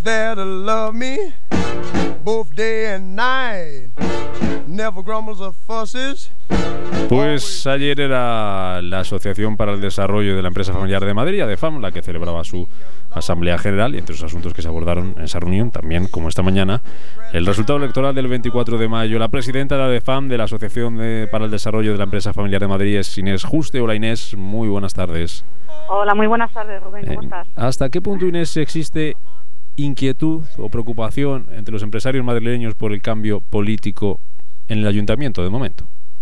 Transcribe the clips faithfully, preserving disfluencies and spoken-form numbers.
there to love me both day and night. Never grumbles or fusses. Pues ayer era la Asociación para el Desarrollo de la Empresa Familiar de Madrid, ADEFAM, la que celebraba su Asamblea General, y entre los asuntos que se abordaron en esa reunión, también, como esta mañana, el resultado electoral del veinticuatro de mayo. La presidenta de ADEFAM, de la Asociación de, para el Desarrollo de la Empresa Familiar de Madrid, es Inés Juste. Hola, Inés, muy buenas tardes. Hola, muy buenas tardes, Rubén, ¿cómo eh, estás? ¿Hasta qué punto, Inés, existe inquietud o preocupación entre los empresarios madrileños por el cambio político en el ayuntamiento de momento?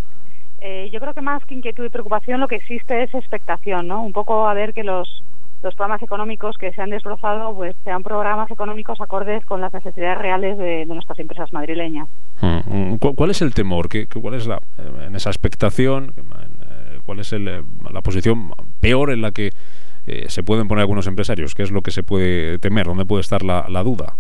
Eh, yo creo que más que inquietud y preocupación lo que existe es expectación, ¿no? Un poco a ver que los, los programas económicos que se han desbrozado pues sean programas económicos acordes con las necesidades reales de, de nuestras empresas madrileñas. Hmm. ¿Cuál es el temor? ¿Qué, cuál es la, en esa expectación? ¿Cuál es el, la posición peor en la que eh, se pueden poner algunos empresarios? ¿Qué es lo que se puede temer? ¿Dónde puede estar la, la duda?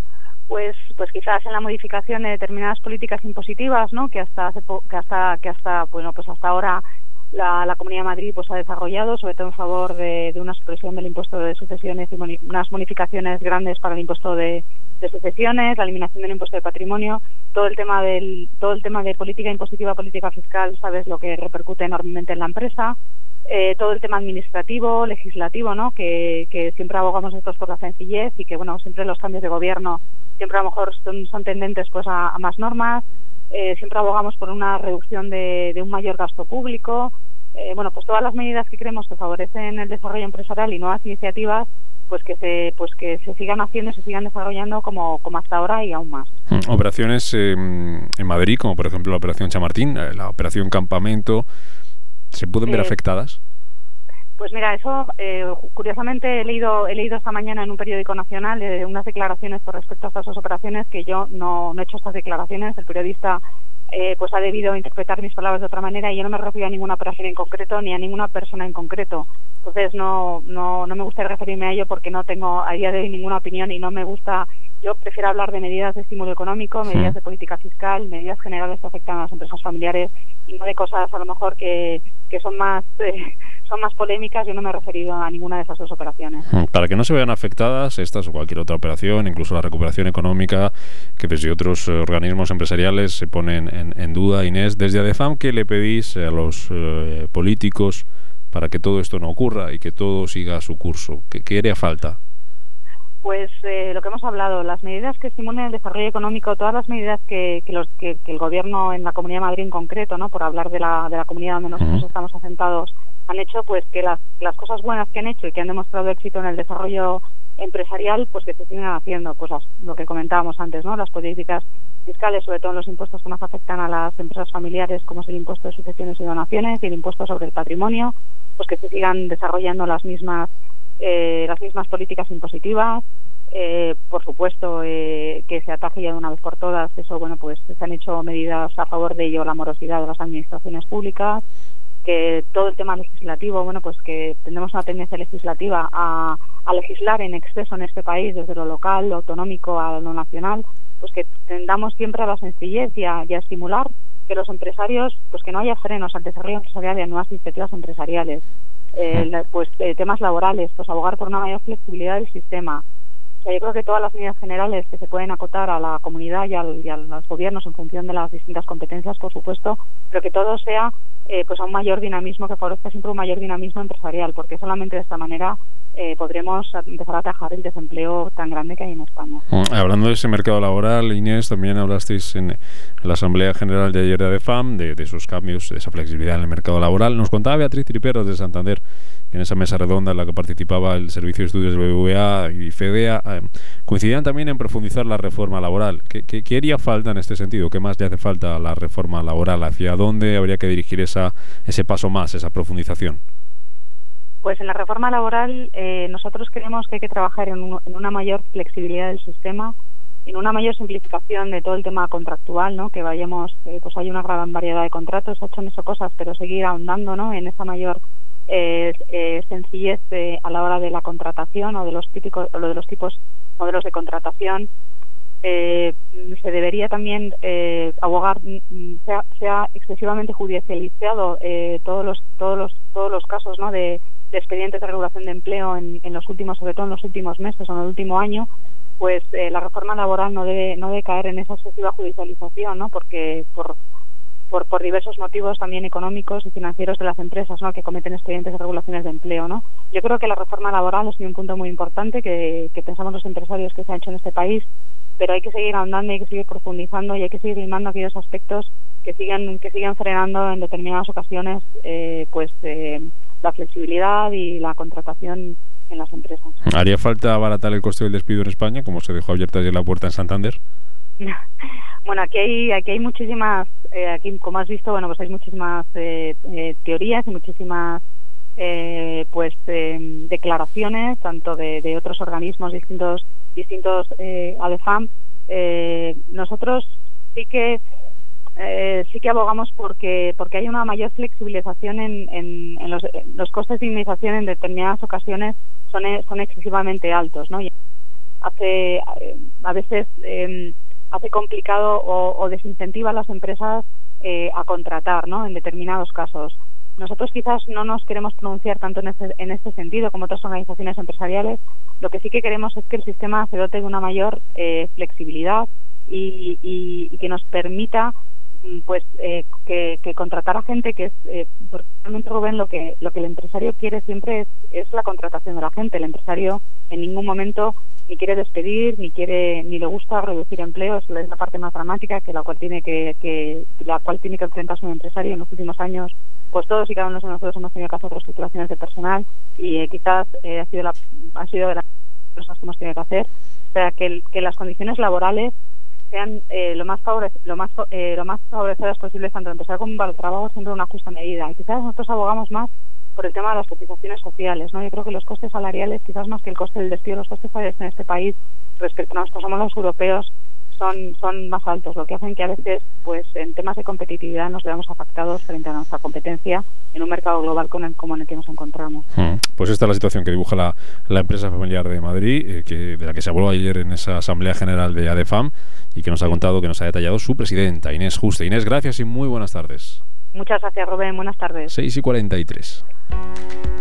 Pues, pues quizás en la modificación de determinadas políticas impositivas, ¿no? Que hasta hace po que hasta que hasta bueno pues hasta ahora la, la Comunidad de Madrid pues ha desarrollado, sobre todo en favor de, de una supresión del impuesto de sucesiones y moni unas bonificaciones grandes para el impuesto de, de sucesiones, la eliminación del impuesto de patrimonio, todo el tema del todo el tema de política impositiva, política fiscal, sabes lo que repercute enormemente en la empresa. Eh, todo el tema administrativo, legislativo, ¿no? Que, que siempre abogamos nosotros por la sencillez y que, bueno, siempre los cambios de gobierno siempre a lo mejor son, son tendentes pues a, a más normas. Eh, siempre abogamos por una reducción de, de un mayor gasto público. Eh, bueno, pues todas las medidas que creemos que favorecen el desarrollo empresarial y nuevas iniciativas, pues que se pues que se sigan haciendo, se sigan desarrollando como, como hasta ahora y aún más. Operaciones eh, en Madrid, como por ejemplo la operación Chamartín, la operación Campamento, ¿se pueden ver eh, afectadas? Pues mira, eso eh, curiosamente he leído he leído esta mañana en un periódico nacional eh, unas declaraciones con respecto a estas dos operaciones que yo no, no he hecho estas declaraciones. El periodista eh, pues ha debido interpretar mis palabras de otra manera y yo no me refiero a ninguna operación en concreto ni a ninguna persona en concreto. Entonces no no no me gusta referirme a ello porque no tengo a día de hoy ninguna opinión y no me gusta. Yo prefiero hablar de medidas de estímulo económico, medidas de política fiscal, medidas generales que afectan a las empresas familiares y no de cosas a lo mejor que, que son más eh, son más polémicas. Yo no me he referido a ninguna de esas dos operaciones. Para que no se vean afectadas estas o cualquier otra operación, incluso la recuperación económica, que desde otros organismos empresariales se ponen en, en duda, Inés, desde ADEFAM, ¿qué le pedís a los eh, políticos para que todo esto no ocurra y que todo siga su curso? ¿Qué, qué haría falta? Pues eh, lo que hemos hablado, las medidas que estimulen el desarrollo económico, todas las medidas que, que, los, que, que el gobierno en la Comunidad de Madrid en concreto, ¿no? Por hablar de la, de la comunidad donde nosotros uh-huh. estamos asentados, han hecho pues que las, las cosas buenas que han hecho y que han demostrado éxito en el desarrollo empresarial, pues que se sigan haciendo, pues las, lo que comentábamos antes, ¿no? Las políticas fiscales, sobre todo en los impuestos que más afectan a las empresas familiares, como es el impuesto de sucesiones y donaciones y el impuesto sobre el patrimonio, pues que se sigan desarrollando las mismas Eh, las mismas políticas impositivas, eh, por supuesto eh, que se ataje ya de una vez por todas. Eso, bueno, pues se han hecho medidas a favor de ello, la morosidad de las administraciones públicas, que todo el tema legislativo, bueno, pues que tenemos una tendencia legislativa a, a legislar en exceso en este país, desde lo local, lo autonómico a lo nacional, pues que tendamos siempre a la sencillez y a, y a estimular que los empresarios, pues que no haya frenos al desarrollo empresarial y a nuevas iniciativas empresariales. Eh, pues eh, temas laborales, pues abogar por una mayor flexibilidad del sistema. O sea, yo creo que todas las medidas generales que se pueden acotar a la comunidad y, al, y a los gobiernos en función de las distintas competencias, por supuesto, pero que todo sea eh, pues a un mayor dinamismo, que favorezca siempre un mayor dinamismo empresarial, porque solamente de esta manera eh, podremos empezar a atajar el desempleo tan grande que hay en España. Hablando de ese mercado laboral, Inés, también hablasteis en la Asamblea General de ayer de ADEFAM de, de esos cambios, de esa flexibilidad en el mercado laboral. Nos contaba Beatriz Tripero de Santander, en esa mesa redonda en la que participaba el Servicio de Estudios del B B V A y FEDEA, eh, coincidían también en profundizar la reforma laboral. ¿Qué, qué, qué haría falta en este sentido? ¿Qué más le hace falta a la reforma laboral? ¿Hacia dónde habría que dirigir esa, ese paso más, esa profundización? Pues en la reforma laboral eh, nosotros creemos que hay que trabajar en, un, en una mayor flexibilidad del sistema, en una mayor simplificación de todo el tema contractual, ¿no? Que vayamos, eh, pues hay una gran variedad de contratos, se han hecho cosas, pero seguir ahondando, ¿no? En esa mayor eh, eh, sencillez eh, a la hora de la contratación o de los típicos o de los tipos modelos de contratación. Eh, se debería también eh, abogar sea, sea excesivamente judicializado eh, todos los todos los todos los casos, ¿no? de, de expedientes de regulación de empleo en, en los últimos, sobre todo en los últimos meses o en el último año, pues eh, la reforma laboral no debe no debe caer en esa excesiva judicialización, ¿no? Porque por por por diversos motivos también económicos y financieros de las empresas, ¿no? Que cometen expedientes de regulaciones de empleo, ¿no? Yo creo que la reforma laboral es un punto muy importante que, que pensamos los empresarios que se ha hecho en este país, pero hay que seguir ahondando, hay que seguir profundizando y hay que seguir limando aquellos aspectos que siguen que siguen frenando en determinadas ocasiones eh, pues eh, la flexibilidad y la contratación en las empresas. ¿Haría falta abaratar el coste del despido en España, como se dejó abierta ayer la puerta en Santander? Bueno, aquí hay aquí hay muchísimas, eh, aquí como has visto, bueno, pues hay muchísimas eh, eh, teorías y muchísimas eh, pues eh, declaraciones, tanto de, de otros organismos distintos distintos eh, a ADEFAM. Eh, nosotros sí que eh, sí que abogamos porque porque hay una mayor flexibilización en, en, en los, los costes de indemnización en determinadas ocasiones son son excesivamente altos, ¿no? Y hace eh, a veces eh, hace complicado o, o desincentiva a las empresas eh, a contratar, ¿no? En determinados casos. Nosotros quizás no nos queremos pronunciar tanto en este, en este sentido como otras organizaciones empresariales. Lo que sí que queremos es que el sistema se dote de una mayor eh, flexibilidad y, y, y que nos permita pues eh, que, que contratar a gente que es eh, porque realmente, Rubén, lo que lo que el empresario quiere siempre es, es la contratación de la gente. El empresario en ningún momento ni quiere despedir, ni quiere ni le gusta reducir empleos. Es la parte más dramática que la cual tiene que, que la cual tiene que enfrentarse un empresario. En los últimos años, pues todos y cada uno de nosotros hemos tenido que hacer reestructuraciones de personal y eh, quizás eh, ha sido la ha sido de las cosas que hemos tenido que hacer. O sea, que, el, que las condiciones laborales sean eh, lo más favorec lo más eh, lo más favorecedoras posibles tanto el empresario como para el trabajo, siempre una justa medida. Y quizás nosotros abogamos más por el tema de las cotizaciones sociales, ¿no? Yo creo que los costes salariales, quizás más que el coste del despido, los costes salariales en este país respecto a nosotros somos los europeos son son más altos, lo que hacen que a veces, pues en temas de competitividad nos veamos afectados frente a nuestra competencia en un mercado global con el, como en el que nos encontramos. Hmm. Pues esta es la situación que dibuja la, la empresa familiar de Madrid, eh, que de la que se habló ayer en esa Asamblea General de ADEFAM y que nos ha contado, que nos ha detallado su presidenta, Inés Juste. Inés, gracias y muy buenas tardes. Muchas gracias, Rubén. Buenas tardes. seis y cuarenta y tres.